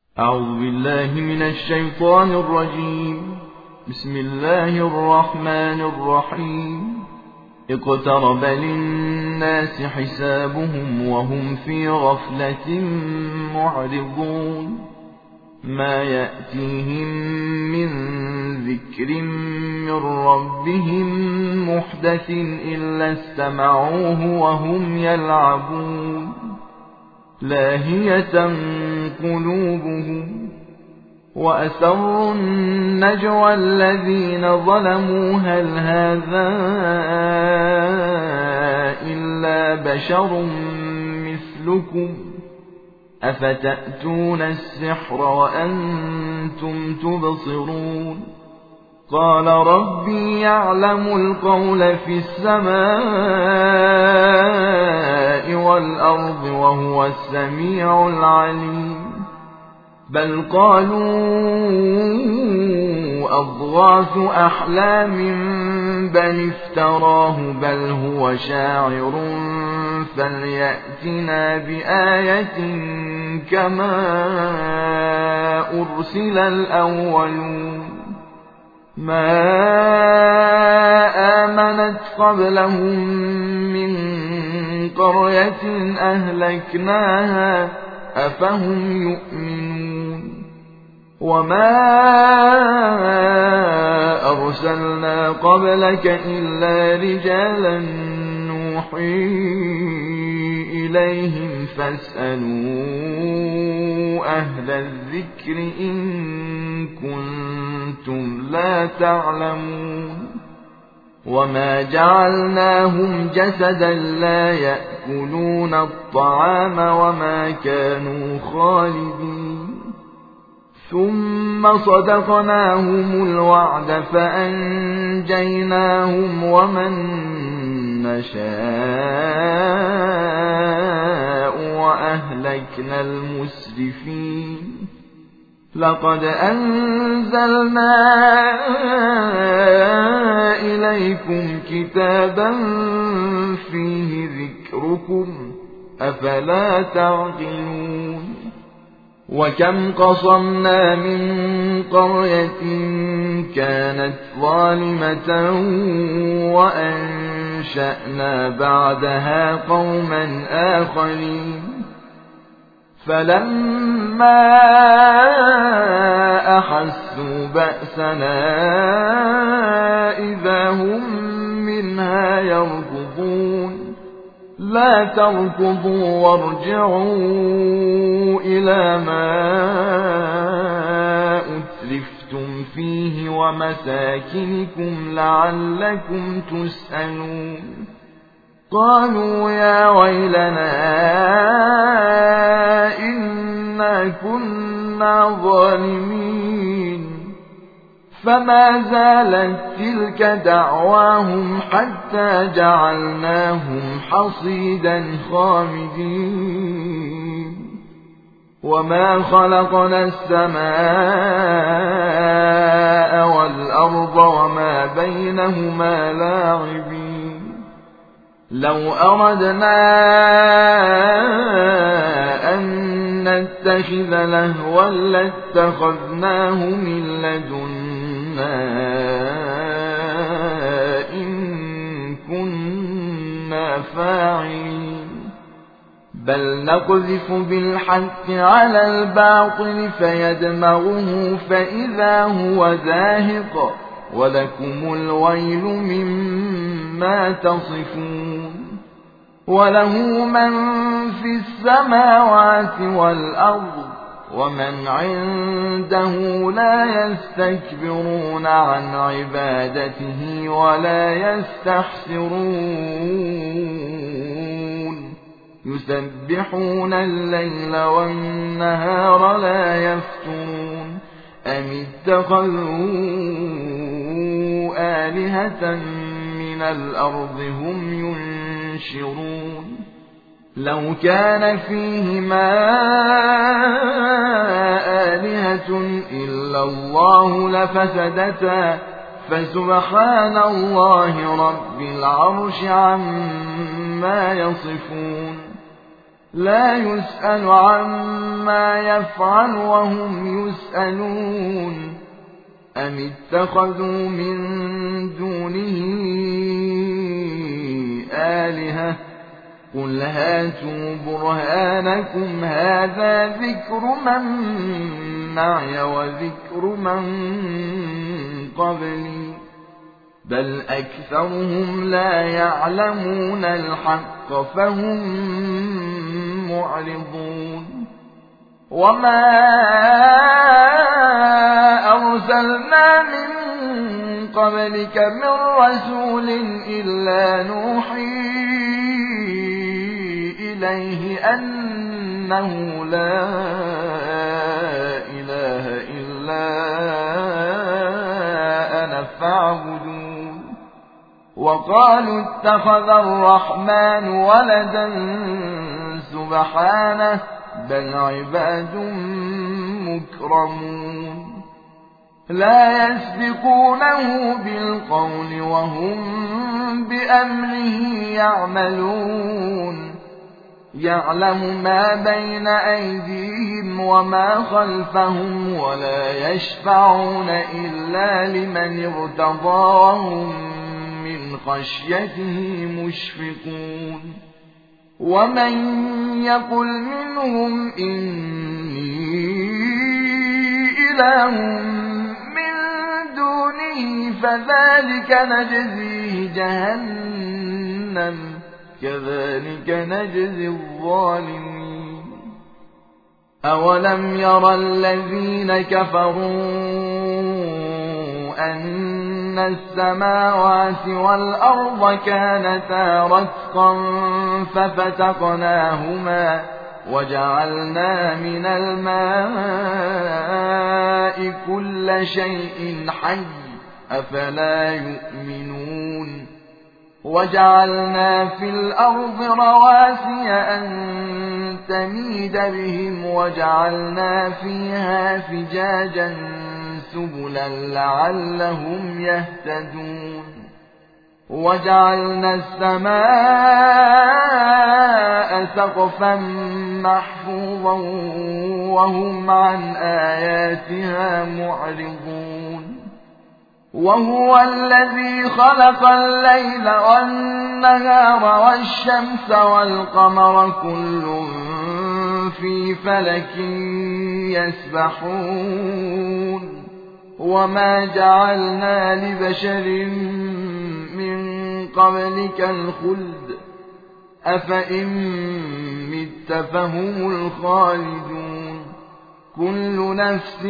أعوذ بالله من الشيطان الرجيم. بسم الله الرحمن الرحيم. اقترب للناس حسابهم وهم في غفلة معرضون. ما يأتيهم من ذكر من ربهم محدث إلا استمعوه وهم يلعبون. لاهية قلوبهم وأسروا النجوى الذين ظلموا هل هذا إلا بشر مثلكم أفتأتون السحر وأنتم تبصرون. قال ربي يعلم القول في السماء والأرض وهو السميع العليم. بل قالوا أضغاث أحلام بل افتراه بل هو شاعر فليأتنا بآية كما أرسل الأولون. ما آمنت قبلهم من قرية أهلكناها أفهم يؤمنون. وما أرسلنا قبلك إلا رجالا نوحي إليهم فاسألوا أهل الذكر إن كنتم لا تعلمون. وما جعلناهم جسدا لا يأكلون الطعام وما كانوا خالدين. ثم صدقناهم الوعد فأنجيناهم ومن نشاء وأهلكنا المسرفين. لقد أنزلنا إليكم كتابا فيه ذكركم أفلا تعقلون. وكم قصمنا من قرية كانت ظالمة وأنشأنا بعدها قوما آخرين. فلما أحسوا بأسنا إذا هم منها يركضون. لا تركضوا وارجعوا إلى ما أترفتم فيه ومساكنكم لعلكم تسألون. قالوا يا ويلنا إنا كنا ظالمين. فما زالت تلك دعواهم حتى جعلناهم حصيدا خامدين. وما خلقنا السماء والأرض وما بينهما لاعبين. لو أردنا أن نتخذ لهوا لاتخذناه من لدنا إن كنا فاعلين. بل نقذف بالحق على الباطل فيدمغه فإذا هو زاهق ولكم الويل مما تصفون. وله من في السماوات والأرض ومن عنده لا يستكبرون عن عبادته ولا يستحسرون. يسبحون الليل والنهار لا يفترون. أم اتخذوا آلهة من الأرض هم ينشرون. لو كان فيهما آلهة إلا الله لفسدتا فسبحان الله رب العرش عما يصفون. لا يسأل عما يفعل وهم يسألون أم اتخذوا من دونه آلهة قل هاتوا برهانكم هذا ذكر من معي وذكر من قبلي بل أكثرهم لا يعلمون الحق فهم معرضون وما أرسلنا من قبلك من رسول إلا نوحي إليه أنه لا إله إلا أنا فاعبدون وقالوا اتخذ الرحمن ولدا سبحانه بل عباد مكرمون لا يسبقونه بالقول وهم بأمره يعملون يعلم ما بين أيديهم وما خلفهم ولا يشفعون إلا لمن ارتضى وهم من خشيته مشفقون ومن يقل منهم إني إله من دونه فذلك نجزيه جهنم كذلك نجزي الظالمين أولم يرى الذين كفروا أن السماوات والأرض كانتا رتقا ففتقناهما وجعلنا من الماء كل شيء حي أفلا يؤمنون وجعلنا في الأرض رواسي أن تميد بهم وجعلنا فيها فجاجا سبلا لعلهم يهتدون وجعلنا السماء سقفا محفوظا وهم عن آياتها معرضون وهو الذي خلق الليل والنهار والشمس والقمر كل في فلك يسبحون وما جعلنا لبشر من قبلك الخلد أفإن مت فهم الخالدون كل نفس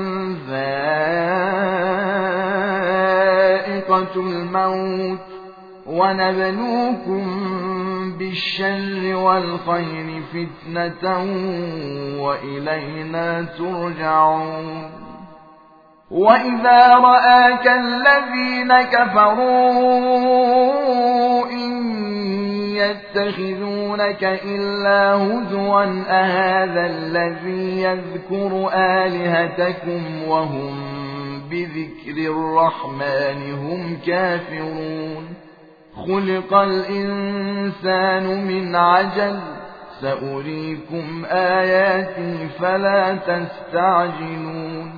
ذائقة الموت ونبلوكم بالشر والخير فتنة وإلينا ترجعون وإذا رآك الذين كفروا إن يتخذونك إلا هزوا أهذا الذي يذكر آلهتكم وهم بذكر الرحمن هم كافرون خلق الإنسان من عجل سأريكم آياتي فلا تستعجلون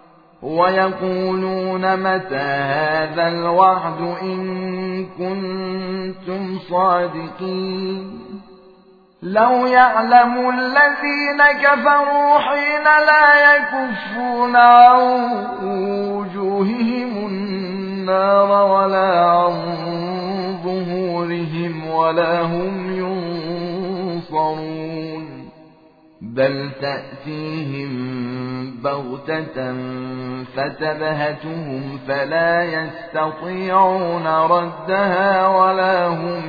ويقولون متى هذا الوعد إن كنتم صادقين لو يعلم الذين كفروا حين لا يكفون عن وجوههم النار ولا عن ظهورهم ولا هم ينصرون بل تأتيهم بغتة فتبهتهم فلا يستطيعون ردها ولا هم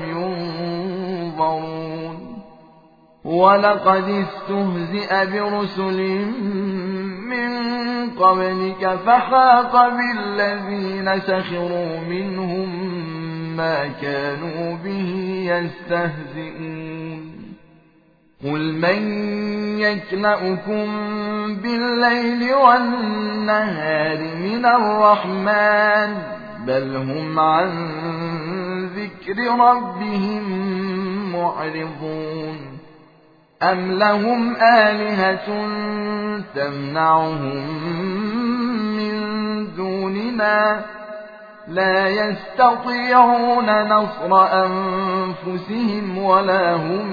ينظرون ولقد استهزئ برسل من قبلك فحاق بالذين سخروا منهم ما كانوا به يستهزئون قل من يكلؤكم بالليل والنهار من الرحمن بل هم عن ذكر ربهم معرضون أم لهم آلهة تمنعهم من دوننا لا يستطيعون نصر أنفسهم ولا هم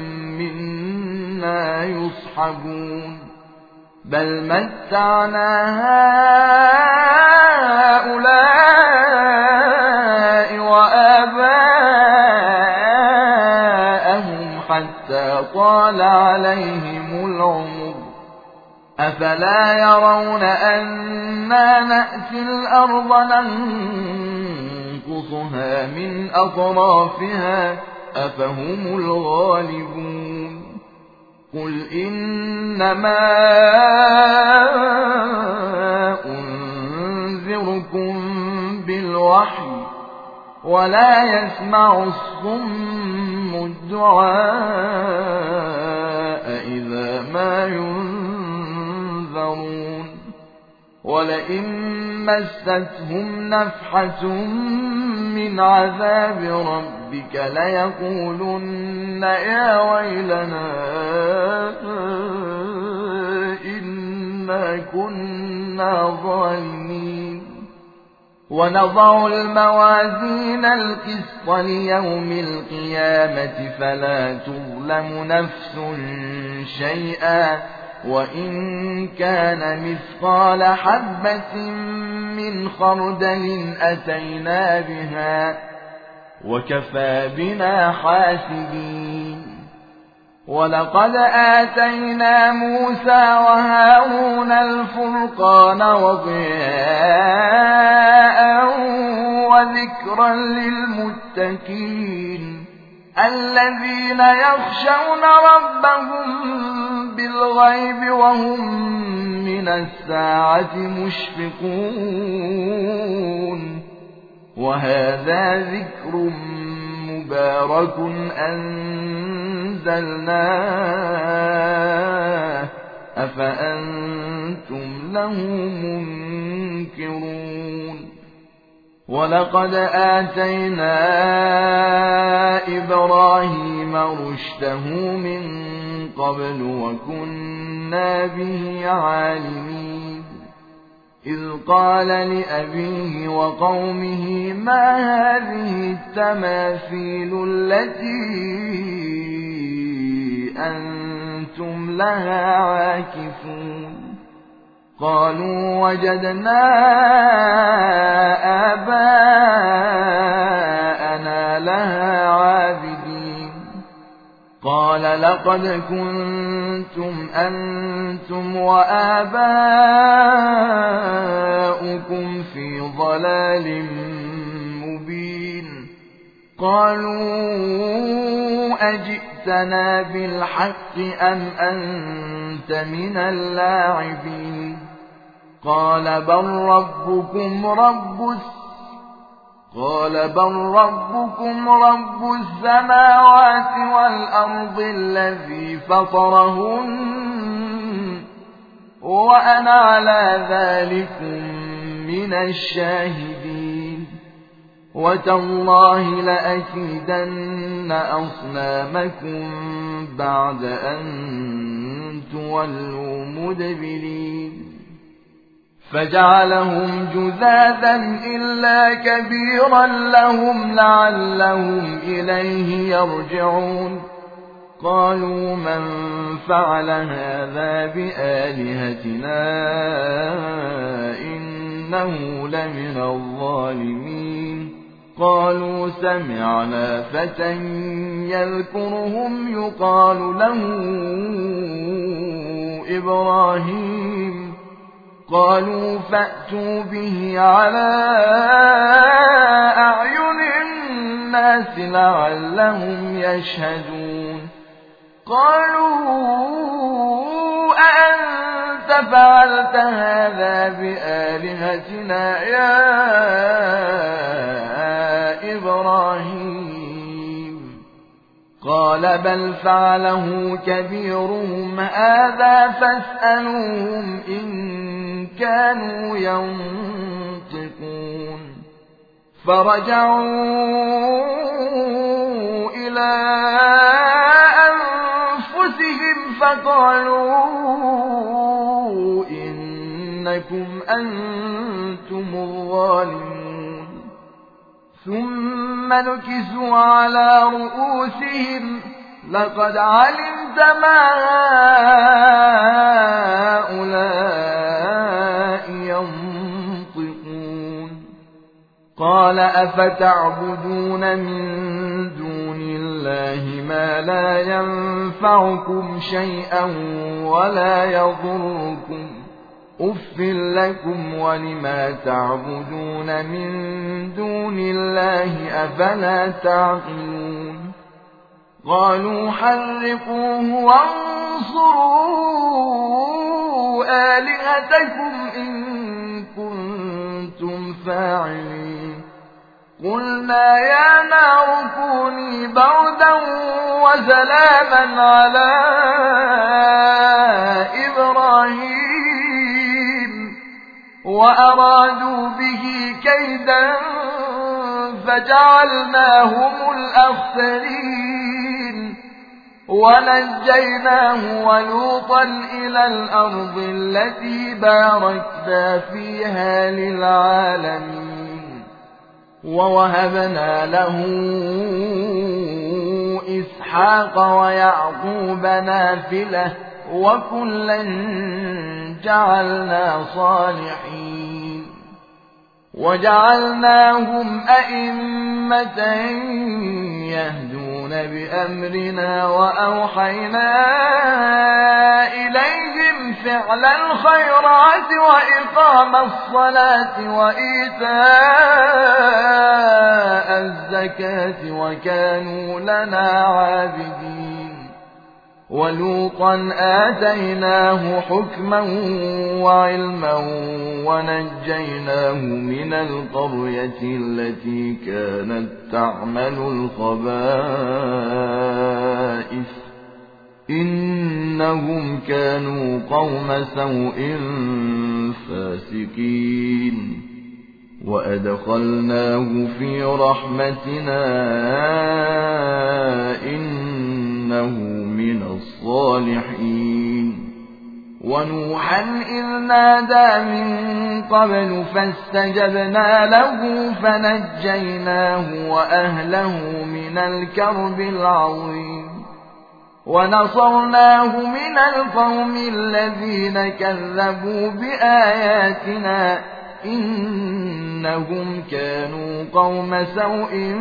منا يصحبون بل متعنا هؤلاء وآباءهم حتى طال عليهم العمر أفلا يرون أنا نأتي الأرض ننقصها من أطرافها أفهم الغالبون قل إنما أنذركم بالوحي ولا يسمع الصم الدعاء إذا ما ينذرون ولئن مستهم نفحة من عذاب ربك ليقولن يا ويلنا إنا كنا ظالمين ونضع الموازين القسط ليوم القيامة فلا تظلم نفس شيئا وإن كان مثقال حبة من خردل أتينا بها وكفى بنا حاسبين ولقد آتينا موسى وهارون الفرقان وضياء وذكرا للمتقين الذين يخشون ربهم بالغيب وهم من الساعة مشفقون وهذا ذكر مبارك أنزلناه أفأنتم له منكرون ولقد آتينا إبراهيم رشده من قبل وكنا به عالمين إذ قال لأبيه وقومه ما هذه التماثيل التي أنتم لها عاكفون قالوا وجدنا آباءنا لها عابدين قال لقد كنتم أنتم وآباؤكم في ضلال مبين قالوا أجئتنا بالحق أم أنت من اللاعبين قال بل ربكم رب السماوات والأرض الذي فطرهن وأنا على ذلك من الشاهدين وتالله لأكيدن أصنامكم بعد أن تولوا مدبرين فجعلهم جذاذا إلا كبيرا لهم لعلهم إليه يرجعون قالوا من فعل هذا بآلهتنا إنه لمن الظالمين قالوا سمعنا فتى يذكرهم يقال له إبراهيم قالوا فأتوا به على أعين الناس لعلهم يشهدون قالوا أأنت فعلت هذا بآلهتنا يا إبراهيم قال بل فعله كبيرهم هذا فاسألوهم إن كانوا ينطقون فرجعوا إلى أنفسهم فقالوا إنكم أنتم الظالمون ثم نكسوا على رؤوسهم لقد علمت ما هؤلاء ينطقون قال أفتعبدون من دون الله ما لا ينفعكم شيئا ولا يضركم أف لكم ولما تعبدون من دون الله أفلا تعقلون قالوا حرقوه وانصروا آلهتكم إن كنتم فاعلين قلنا يا نار كوني بردا وسلاما على إبراهيم وأرادوا به كيدا فجعلناهم الأخسرين ونجيناه ولوطا إلى الأرض التي باركنا فيها للعالمين ووهبنا له إسحاق ويعقوب نافلة وكلا جعلنا صالحين وجعلناهم أئمة يهدون بأمرنا وأوحينا إليهم فعل الخيرات وإقام الصلاة وإيتاء الزكاة وكانوا لنا عابدين ولوطا آتيناه حكما وعلما ونجيناه من القرية التي كانت تعمل الخبائث إنهم كانوا قوم سوء فاسقين وأدخلناه في رحمتنا إنه من الصالحين ونوحا إذ نادى من قبل فاستجبنا له فنجيناه وأهله من الكرب العظيم ونصرناه من القوم الذين كذبوا بآياتنا إنهم كانوا قوم سوء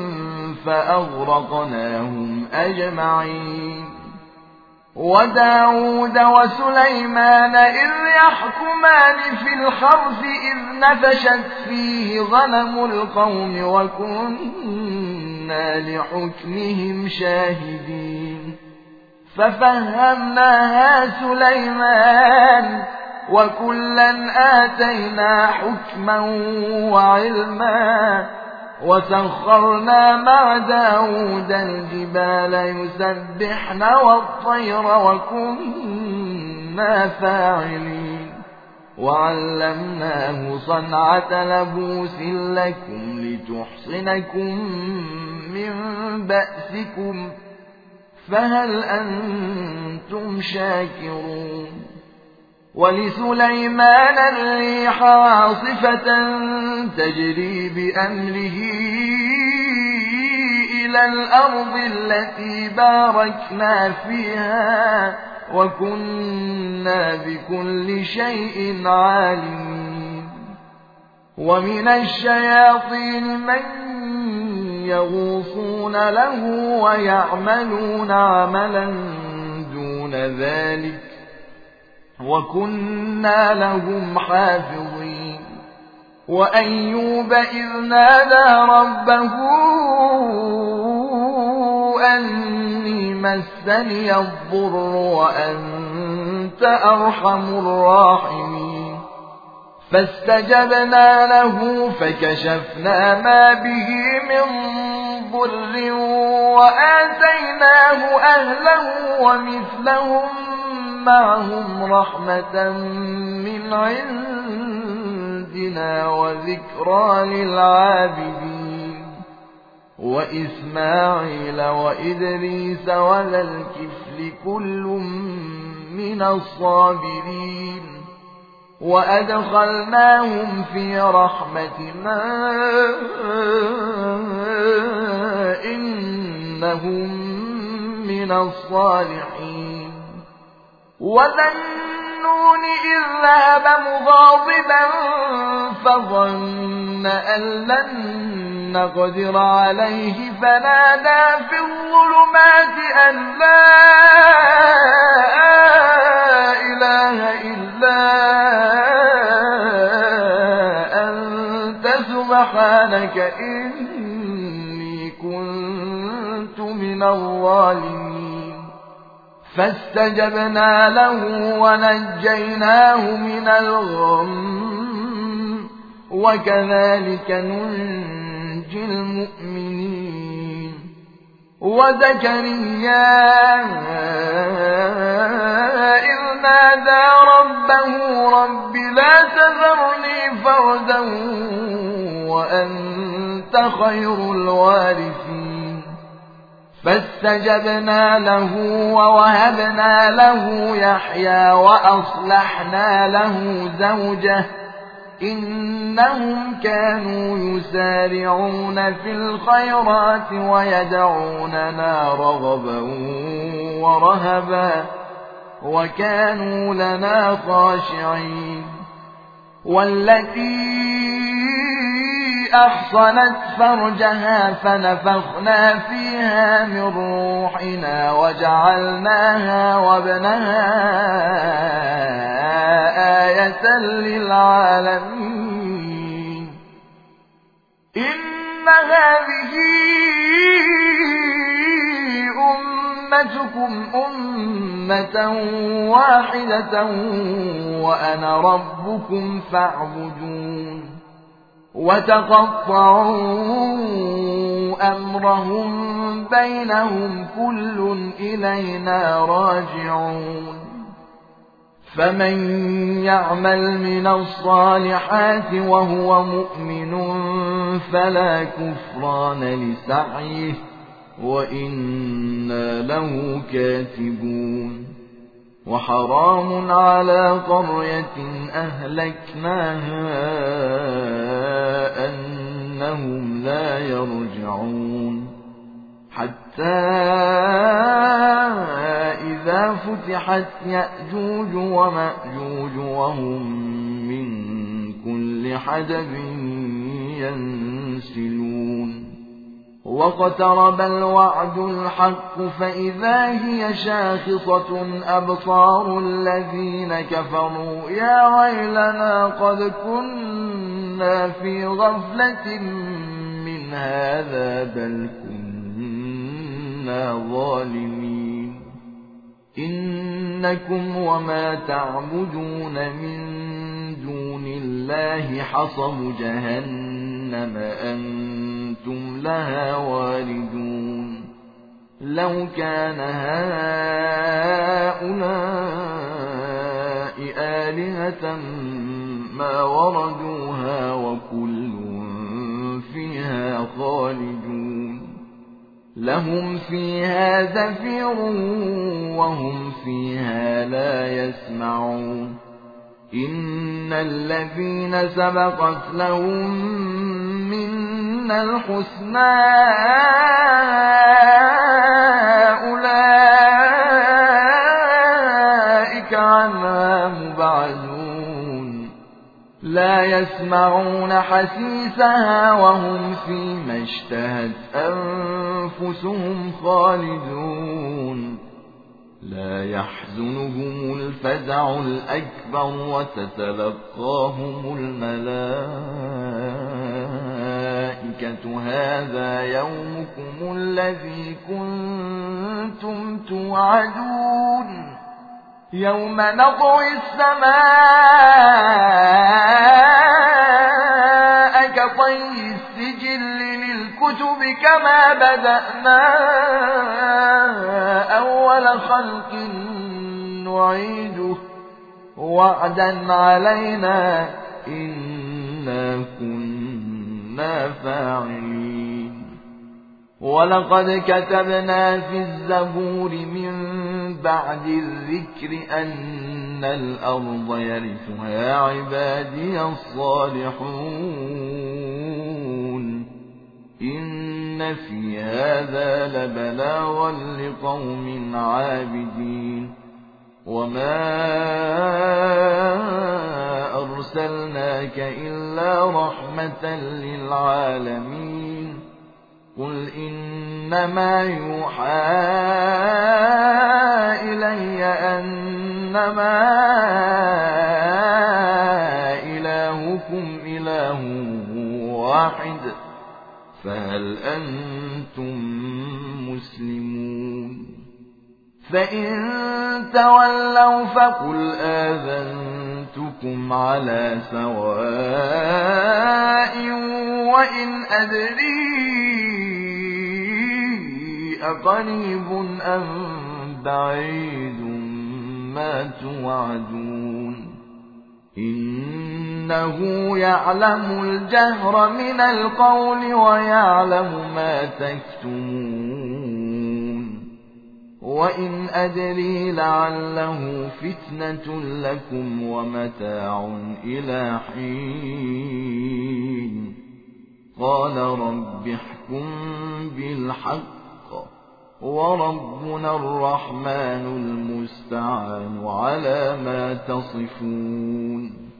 فأغرقناهم أجمعين وداود وسليمان إذ يحكمان في الحرث إذ نفشت فيه غنم القوم وكنا لحكمهم شاهدين ففهمناها سليمان وكلا آتينا حكما وعلما وسخرنا مع داود الجبال يسبحن والطير وكنا فاعلين وعلمناه صنعة لبوس لكم لتحصنكم من بأسكم فهل أنتم شاكرون ولسليمان الريح عاصفة تجري بأمره إلى الأرض التي باركنا فيها وكنا بكل شيء عالمين ومن الشياطين من يغوصون له ويعملون عملا دون ذلك وكنا لهم حافظين وأيوب إذ نادى ربه أني مسني الضر وأنت أرحم الراحمين فاستجبنا له فكشفنا ما به من ضر وآتيناه أهله ومثلهم معهم رحمة من عندنا وذكرى للعابدين وإسماعيل وإدريس وذا الكفل كل من الصابرين وأدخلناهم في رحمتنا إنهم من الصالحين وذا النون إذ ذهب مغاضبا فظن أن لن نقدر عليه فنادى في الظلمات أن لا إله إلا أنت سبحانك إني كنت من الظالمين فاستجبنا له ونجيناه من الغم وكذلك ننجي المؤمنين وزكريا إذ نادى ربه رب لا تذرني فردا وأنت خير الوارثين فاستجبنا له ووهبنا له يحيى وأصلحنا له زوجه إنهم كانوا يسارعون في الخيرات ويدعوننا رغبا ورهبا وكانوا لنا خاشعين والتي أحصنت فرجها فنفخنا فيها من روحنا وجعلناها وابنها آية للعالمين إن هذه أمتكم أمة واحدة وأنا ربكم فاعبدون وتقطعوا أمرهم بينهم كل إلينا راجعون فمن يعمل من الصالحات وهو مؤمن فلا كفران لسعيه وإنا له كاتبون وحرام على قرية أهلكناها أنهم لا يرجعون حتى إذا فتحت يأجوج ومأجوج وهم من كل حدب ينسلون واقترب الوعد الحق فإذا هي شاخصة أبصار الذين كفروا يا ويلنا قد كنا في غفلة من هذا بل كنا ظالمين إنكم وما تعبدون من دون الله حصب جهنم أنتم لها واردون لو كان هؤلاء آلهة ما وردوها وكل فيها خالدون لهم فيها زفير وهم فيها لا يسمعون إن الذين سبقت لهم منا الحسنى أولئك عنها مبعدون لا يسمعون حسيسها وهم فيما اشتهت أنفسهم خالدون لا يحزنهم الفزع الأكبر وتتلقاهم الملائكة هذا يومكم الذي كنتم توعدون يوم نطوي السماء كطي السجل للكتب كما بدأنا أول خلق نعيده وعدا علينا إنا كنا فاعلين ولقد كتبنا في الزبور من بعد الذكر أن الأرض يرثها عبادي الصالحون إن في هذا لبلاغا لقوم عابدين وما أرسلناك إلا رحمة للعالمين قل إنما يوحى إلي أنما إلهكم إله واحد فهل أنتم مسلمون فإن تولوا فقل آذنتكم على سواء وإن أدري أقريب أم بعيد ما توعدون إنه يعلم الجهر من القول ويعلم ما تكتمون وإن أدري لعله فتنة لكم ومتاع إلى حين قال رب احكم بالحق وربنا الرحمن المستعان على ما تصفون